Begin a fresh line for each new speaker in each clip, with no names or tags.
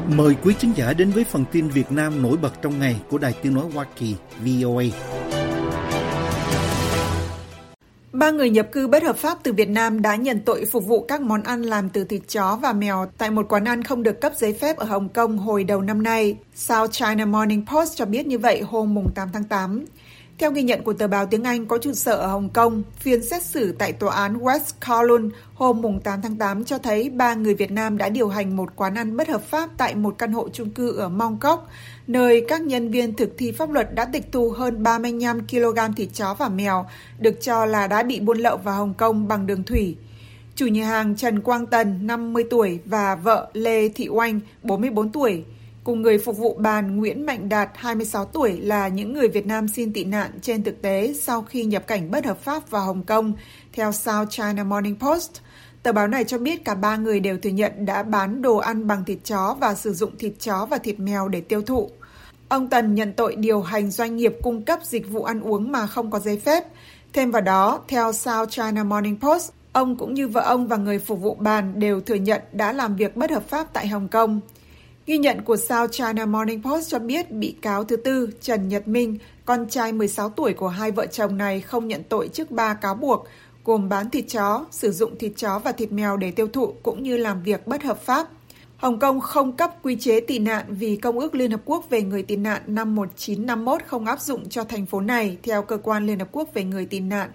Mời quý khán giả đến với phần tin Việt Nam nổi bật trong ngày của Đài Tiếng nói Hoa Kỳ VOA.
3 người nhập cư bất hợp pháp từ Việt Nam đã nhận tội phục vụ các món ăn làm từ thịt chó và mèo tại một quán ăn không được cấp giấy phép ở Hồng Kông hồi đầu năm nay. South China Morning Post cho biết như vậy hôm 8 tháng 8. Theo ghi nhận của tờ báo tiếng Anh có trụ sở ở Hồng Kông, phiên xét xử tại tòa án West Kowloon hôm 8 tháng 8 cho thấy 3 người Việt Nam đã điều hành một quán ăn bất hợp pháp tại một căn hộ chung cư ở Mong Kok, nơi các nhân viên thực thi pháp luật đã tịch thu hơn 35 kg thịt chó và mèo, được cho là đã bị buôn lậu vào Hồng Kông bằng đường thủy. Chủ nhà hàng Trần Quang Tần, 50 tuổi, và vợ Lê Thị Oanh, 44 tuổi, cùng người phục vụ bàn Nguyễn Mạnh Đạt, 26 tuổi là những người Việt Nam xin tị nạn trên thực tế sau khi nhập cảnh bất hợp pháp vào Hồng Kông, theo South China Morning Post. Tờ báo này cho biết cả 3 người đều thừa nhận đã bán đồ ăn bằng thịt chó và sử dụng thịt chó và thịt mèo để tiêu thụ. Ông Tần nhận tội điều hành doanh nghiệp cung cấp dịch vụ ăn uống mà không có giấy phép. Thêm vào đó, theo South China Morning Post, ông cũng như vợ ông và người phục vụ bàn đều thừa nhận đã làm việc bất hợp pháp tại Hồng Kông. Ghi nhận của South China Morning Post cho biết bị cáo thứ tư Trần Nhật Minh, con trai 16 tuổi của hai vợ chồng này không nhận tội trước 3 cáo buộc, gồm bán thịt chó, sử dụng thịt chó và thịt mèo để tiêu thụ cũng như làm việc bất hợp pháp. Hồng Kông không cấp quy chế tị nạn vì Công ước Liên Hợp Quốc về người tị nạn năm 1951 không áp dụng cho thành phố này, theo Cơ quan Liên Hợp Quốc về người tị nạn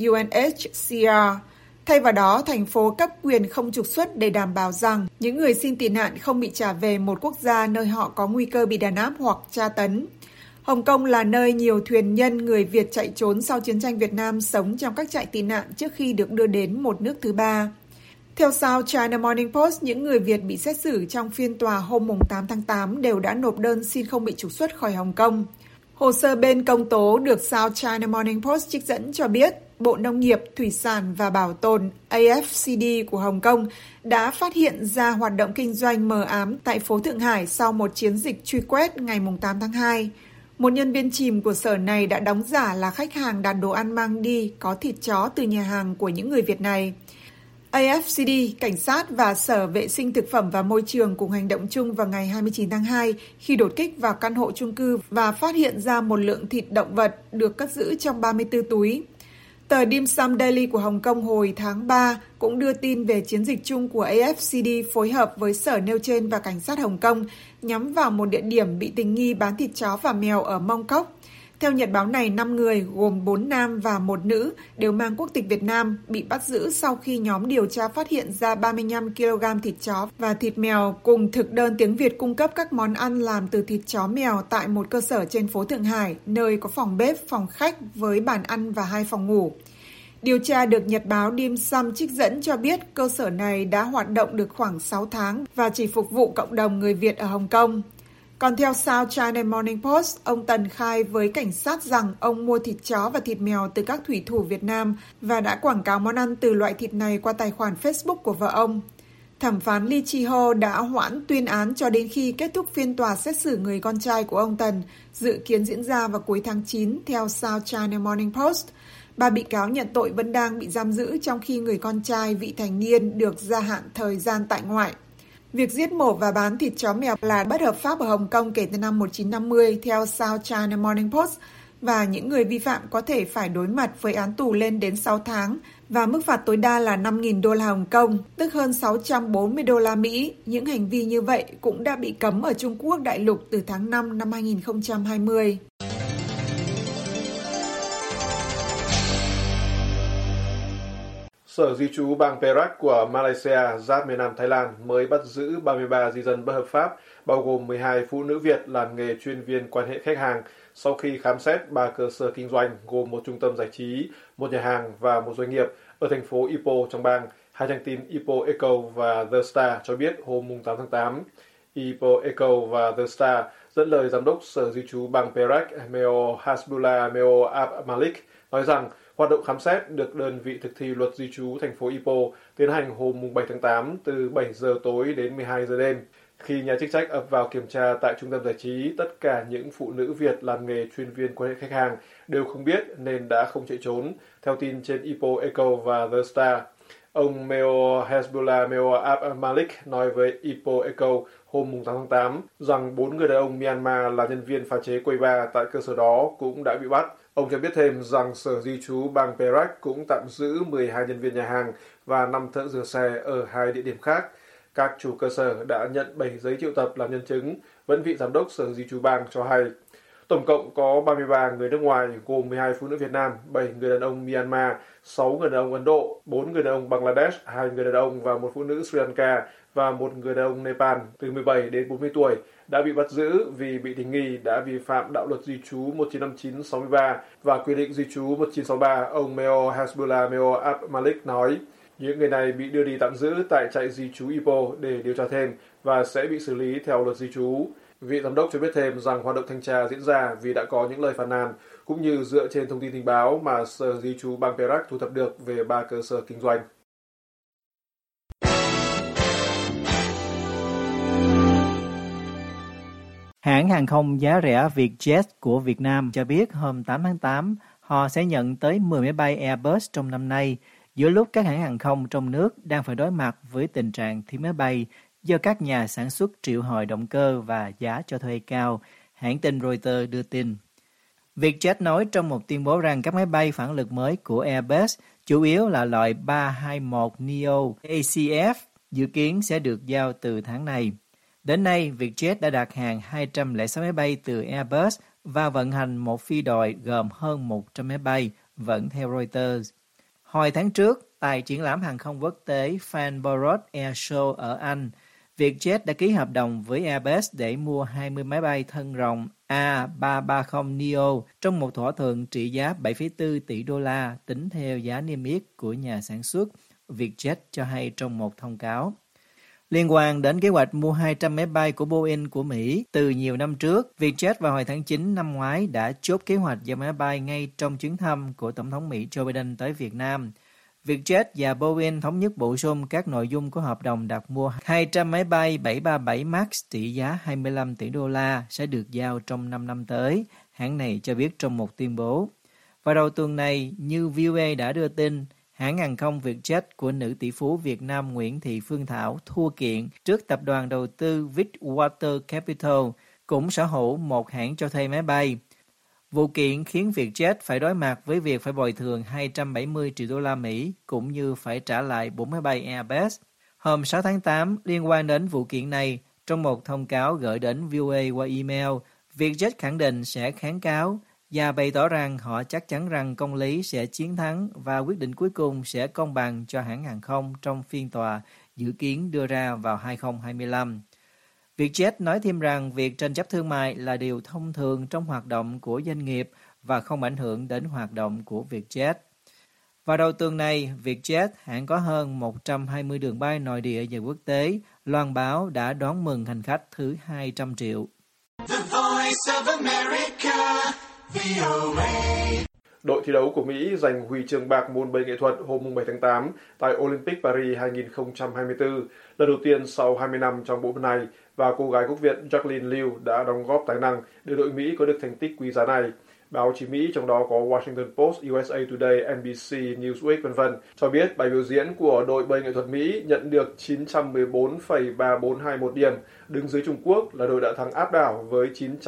UNHCR. Thay vào đó, thành phố cấp quyền không trục xuất để đảm bảo rằng những người xin tị nạn không bị trả về một quốc gia nơi họ có nguy cơ bị đàn áp hoặc tra tấn. Hồng Kông là nơi nhiều thuyền nhân người Việt chạy trốn sau chiến tranh Việt Nam sống trong các trại tị nạn trước khi được đưa đến một nước thứ ba. Theo South China Morning Post, những người Việt bị xét xử trong phiên tòa hôm 8 tháng 8 đều đã nộp đơn xin không bị trục xuất khỏi Hồng Kông. Hồ sơ bên công tố được South China Morning Post trích dẫn cho biết Bộ Nông nghiệp, Thủy sản và Bảo tồn AFCD của Hồng Kông đã phát hiện ra hoạt động kinh doanh mờ ám tại phố Thượng Hải sau một chiến dịch truy quét ngày 8 tháng 2. Một nhân viên chìm của sở này đã đóng giả là khách hàng đặt đồ ăn mang đi có thịt chó từ nhà hàng của những người Việt này. AFCD, Cảnh sát và Sở Vệ sinh Thực phẩm và Môi trường cùng hành động chung vào ngày 29 tháng 2 khi đột kích vào căn hộ chung cư và phát hiện ra một lượng thịt động vật được cất giữ trong 34 túi. Tờ Dim Sum Daily của Hồng Kông hồi tháng 3 cũng đưa tin về chiến dịch chung của AFCD phối hợp với sở nêu trên và cảnh sát Hồng Kông nhắm vào một địa điểm bị tình nghi bán thịt chó và mèo ở Mong Kok. Theo nhật báo này, 5 người gồm 4 nam và 1 nữ đều mang quốc tịch Việt Nam bị bắt giữ sau khi nhóm điều tra phát hiện ra 35 kg thịt chó và thịt mèo cùng thực đơn tiếng Việt cung cấp các món ăn làm từ thịt chó mèo tại một cơ sở trên phố Thượng Hải, nơi có phòng bếp, phòng khách với bàn ăn và 2 phòng ngủ. Điều tra được nhật báo Dim Sum trích dẫn cho biết cơ sở này đã hoạt động được khoảng 6 tháng và chỉ phục vụ cộng đồng người Việt ở Hồng Kông. Còn theo South China Morning Post, ông Tần khai với cảnh sát rằng ông mua thịt chó và thịt mèo từ các thủy thủ Việt Nam và đã quảng cáo món ăn từ loại thịt này qua tài khoản Facebook của vợ ông. Thẩm phán Lee Chi-ho đã hoãn tuyên án cho đến khi kết thúc phiên tòa xét xử người con trai của ông Tần, dự kiến diễn ra vào cuối tháng 9, theo South China Morning Post. 3 bị cáo nhận tội vẫn đang bị giam giữ trong khi người con trai vị thành niên được gia hạn thời gian tại ngoại. Việc giết mổ và bán thịt chó mèo là bất hợp pháp ở Hồng Kông kể từ năm 1950, theo South China Morning Post, và những người vi phạm có thể phải đối mặt với án tù lên đến 6 tháng và mức phạt tối đa là 5.000 đô la Hồng Kông, tức hơn 640 đô la Mỹ. Những hành vi như vậy cũng đã bị cấm ở Trung Quốc đại lục từ tháng 5 năm 2020.
Sở Di trú bang Perak của Malaysia giáp miền Nam Thái Lan mới bắt giữ 33 di dân bất hợp pháp, bao gồm 12 phụ nữ Việt làm nghề chuyên viên quan hệ khách hàng, sau khi khám xét 3 cơ sở kinh doanh gồm một trung tâm giải trí, một nhà hàng và một doanh nghiệp ở thành phố Ipoh trong bang. Hai trang tin Ipoh Echo và The Star cho biết hôm 8 tháng 8. Ipoh Echo và The Star dẫn lời giám đốc Sở Di trú bang Perak Meo Hasbullah Meo Ab Malik nói rằng hoạt động khám xét được đơn vị thực thi luật di trú thành phố Ipoh tiến hành hôm 7 tháng 8 từ 7 giờ tối đến 12 giờ đêm. Khi nhà chức trách ập vào kiểm tra tại trung tâm giải trí, tất cả những phụ nữ Việt làm nghề chuyên viên quan hệ khách hàng đều không biết nên đã không chạy trốn, theo tin trên Ipoh Echo và The Star. Ông Meo Hezbollah Meo Abd Malik nói với Ipo Echo hôm 8 tháng 8 rằng 4 người đàn ông Myanmar là nhân viên pha chế quầy bar tại cơ sở đó cũng đã bị bắt. Ông cho biết thêm rằng Sở Di trú bang Perak cũng tạm giữ 12 nhân viên nhà hàng và 5 thợ rửa xe ở 2 địa điểm khác. Các chủ cơ sở đã nhận 7 giấy triệu tập làm nhân chứng, vẫn vị giám đốc Sở Di trú bang cho hay. Tổng cộng có 33 người nước ngoài, gồm 12 phụ nữ Việt Nam, 7 người đàn ông Myanmar, 6 người đàn ông Ấn Độ, 4 người đàn ông Bangladesh, 2 người đàn ông và một phụ nữ Sri Lanka và một người đàn ông Nepal từ 17 đến 40 tuổi đã bị bắt giữ vì bị tình nghi đã vi phạm đạo luật di trú 1959-63 và quy định di trú 1963, ông Meo Hezbollah Meo Abd Malik nói. Những người này bị đưa đi tạm giữ tại trại di trú Ipoh để điều tra thêm và sẽ bị xử lý theo luật di trú. Vị giám đốc cho biết thêm rằng hoạt động thanh tra diễn ra vì đã có những lời phàn nàn, cũng như dựa trên thông tin tình báo mà Sở Di trú bang Perak thu thập được về 3 cơ sở kinh doanh.
Hãng hàng không giá rẻ Vietjet của Việt Nam cho biết hôm 8 tháng 8, họ sẽ nhận tới 10 máy bay Airbus trong năm nay, giữa lúc các hãng hàng không trong nước đang phải đối mặt với tình trạng thiếu máy bay do các nhà sản xuất triệu hồi động cơ và giá cho thuê cao, hãng tin Reuters đưa tin. Vietjet nói trong một tuyên bố rằng các máy bay phản lực mới của Airbus, chủ yếu là loại 321neo ACF, dự kiến sẽ được giao từ tháng này. Đến nay, Vietjet đã đặt hàng 206 máy bay từ Airbus và vận hành một phi đội gồm hơn 100 máy bay, vẫn theo Reuters. Hồi tháng trước, tại triển lãm hàng không quốc tế Farnborough Air Show ở Anh, Vietjet đã ký hợp đồng với Airbus để mua 20 máy bay thân rộng A330neo trong một thỏa thuận trị giá 7,4 tỷ đô la tính theo giá niêm yết của nhà sản xuất, Vietjet cho hay trong một thông cáo. Liên quan đến kế hoạch mua 200 máy bay của Boeing của Mỹ từ nhiều năm trước, Vietjet vào hồi tháng 9 năm ngoái đã chốt kế hoạch giao máy bay ngay trong chuyến thăm của Tổng thống Mỹ Joe Biden tới Việt Nam. Vietjet và Boeing thống nhất bổ sung các nội dung của hợp đồng đặt mua 200 máy bay 737 MAX trị giá 25 tỷ đô la sẽ được giao trong 5 năm tới, hãng này cho biết trong một tuyên bố. Vào đầu tuần này, như VOA đã đưa tin, hãng hàng không Vietjet của nữ tỷ phú Việt Nam Nguyễn Thị Phương Thảo thua kiện trước tập đoàn đầu tư Bridgewater Capital, cũng sở hữu một hãng cho thuê máy bay. Vụ kiện khiến Vietjet phải đối mặt với việc phải bồi thường 270 triệu đô la Mỹ cũng như phải trả lại 4 máy bay Airbus. Hôm 6 tháng 8, liên quan đến vụ kiện này, trong một thông cáo gửi đến VOA qua email, Vietjet khẳng định sẽ kháng cáo và bày tỏ rằng họ chắc chắn rằng công lý sẽ chiến thắng và quyết định cuối cùng sẽ công bằng cho hãng hàng không trong phiên tòa dự kiến đưa ra vào 2025. Vietjet nói thêm rằng việc tranh chấp thương mại là điều thông thường trong hoạt động của doanh nghiệp và không ảnh hưởng đến hoạt động của Vietjet. Vào đầu tuần này, Vietjet, hãng có hơn 120 đường bay nội địa và quốc tế, loan báo đã đón mừng hành khách thứ 200 triệu.
The Voice of America, VOA.
Đội thi đấu của Mỹ giành huy chương bạc môn bơi nghệ thuật hôm 7 tháng 8 tại Olympic Paris 2024, lần đầu tiên sau 20 năm trong bộ môn này, và cô gái gốc Việt Jacqueline Liu đã đóng góp tài năng để đội Mỹ có được thành tích quý giá này. Báo chí Mỹ, trong đó có Washington Post, USA Today, NBC, Newsweek, v.v. cho biết bài biểu diễn của đội bơi nghệ thuật Mỹ nhận được 914,3421 điểm, đứng dưới Trung Quốc là đội đã thắng áp đảo với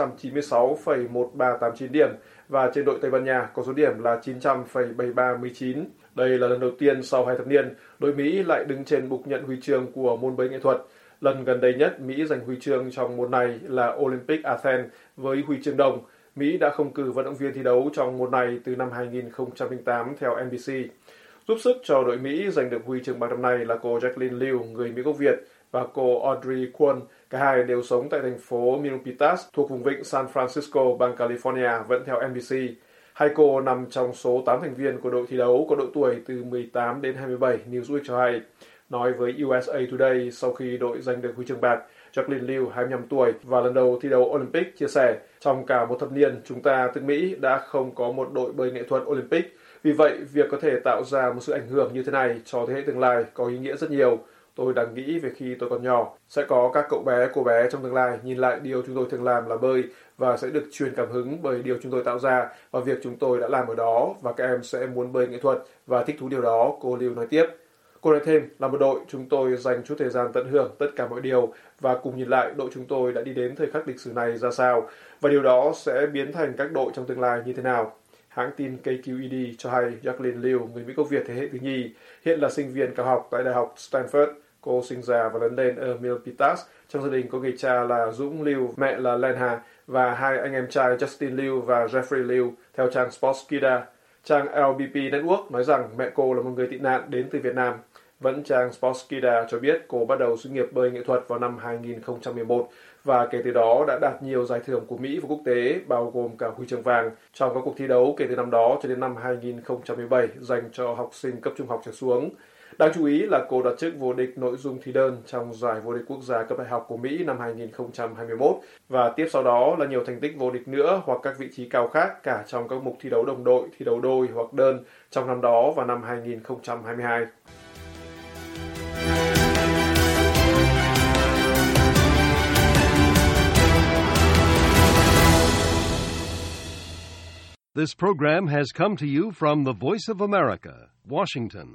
996,1389 điểm, và trên đội Tây Ban Nha có số điểm là 900,7319. Đây là lần đầu tiên sau 2 thập niên, đội Mỹ lại đứng trên bục nhận huy chương của môn bơi nghệ thuật. Lần gần đây nhất Mỹ giành huy chương trong môn này là Olympic Athens với huy chương đồng. Mỹ đã không cử vận động viên thi đấu trong môn này từ năm 2008 theo NBC. Giúp sức cho đội Mỹ giành được huy chương bạc năm nay là cô Jacqueline Liu, người Mỹ gốc Việt, và cô Audrey Kwon. Cả hai đều sống tại thành phố Milpitas thuộc vùng vịnh San Francisco, bang California, vẫn theo NBC. Hai cô nằm trong số 8 thành viên của đội thi đấu có độ tuổi từ 18 đến 27, Newsweek cho hay. Nói với USA Today sau khi đội giành được huy chương bạc, Jacqueline Liu, 25 tuổi và lần đầu thi đấu Olympic, chia sẻ, trong cả một thập niên, chúng ta, tức Mỹ, đã không có một đội bơi nghệ thuật Olympic. Vì vậy, việc có thể tạo ra một sự ảnh hưởng như thế này cho thế hệ tương lai có ý nghĩa rất nhiều. Tôi đang nghĩ về khi tôi còn nhỏ, sẽ có các cậu bé, cô bé trong tương lai nhìn lại điều chúng tôi thường làm là bơi và sẽ được truyền cảm hứng bởi điều chúng tôi tạo ra và việc chúng tôi đã làm ở đó, và các em sẽ muốn bơi nghệ thuật và thích thú điều đó, cô Liu nói tiếp. Cô nói thêm, là một đội, chúng tôi dành chút thời gian tận hưởng tất cả mọi điều và cùng nhìn lại đội chúng tôi đã đi đến thời khắc lịch sử này ra sao và điều đó sẽ biến thành các đội trong tương lai như thế nào. Hãng tin KQED cho hay Jacqueline Liu, người Mỹ gốc Việt thế hệ thứ nhì, hiện là sinh viên cao học tại Đại học Stanford. Cô sinh ra và lớn lên ở Milpitas. Trong gia đình có người cha là Dũng Liu, mẹ là Lenha và hai anh em trai Justin Liu và Jeffrey Liu, theo trang Sportskida. Trang LBP Network nói rằng mẹ cô là một người tị nạn đến từ Việt Nam. Vẫn trang Sportskida cho biết cô bắt đầu sự nghiệp bơi nghệ thuật vào năm 2011 và kể từ đó đã đạt nhiều giải thưởng của Mỹ và quốc tế, bao gồm cả huy chương vàng trong các cuộc thi đấu kể từ năm đó cho đến năm 2017 dành cho học sinh cấp trung học trở xuống. Đáng chú ý là cô đoạt chức vô địch nội dung thi đơn trong giải vô địch quốc gia cấp đại học của Mỹ năm 2021 và tiếp sau đó là nhiều thành tích vô địch nữa hoặc các vị trí cao khác cả trong các mục thi đấu đồng đội, thi đấu đôi hoặc đơn trong năm đó và năm 2022.
This program has come to you from the Voice of America, Washington.